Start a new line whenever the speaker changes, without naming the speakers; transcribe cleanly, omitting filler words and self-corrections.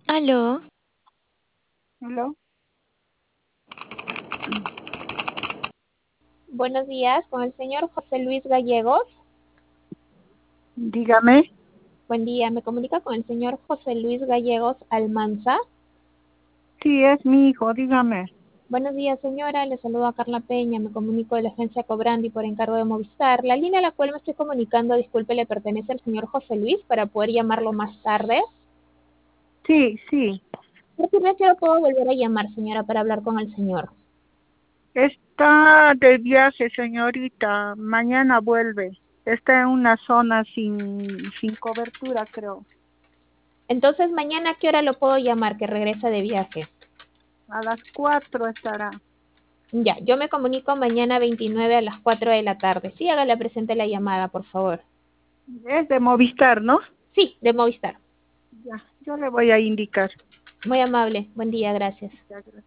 Aló,
¿Aló?
Buenos días, con el señor José Luis Gallegos.
Dígame.
Buen día, me comunica con el señor José Luis Gallegos Almanza.
Sí, es mi hijo, dígame.
Buenos días, señora, le saludo a Carla Peña, me comunico de la agencia Cobrandi por encargo de Movistar. La línea a la cual me estoy comunicando, disculpe, le pertenece al señor José Luis para poder llamarlo más tarde.
Sí, sí.
¿Por qué me lo puedo volver a llamar, señora, para hablar con el señor?
Está de viaje, señorita. Mañana vuelve. Está en una zona sin cobertura, creo.
Entonces, mañana, ¿a qué hora lo puedo llamar que regresa de viaje?
A las 4 estará.
Ya, yo me comunico mañana 29 a las 4 de la tarde. Sí, hágale presente la llamada, por favor.
Es de Movistar, ¿no?
Sí, de Movistar.
Ya, yo le voy a indicar.
Muy amable. Buen día, gracias.
Ya, gracias.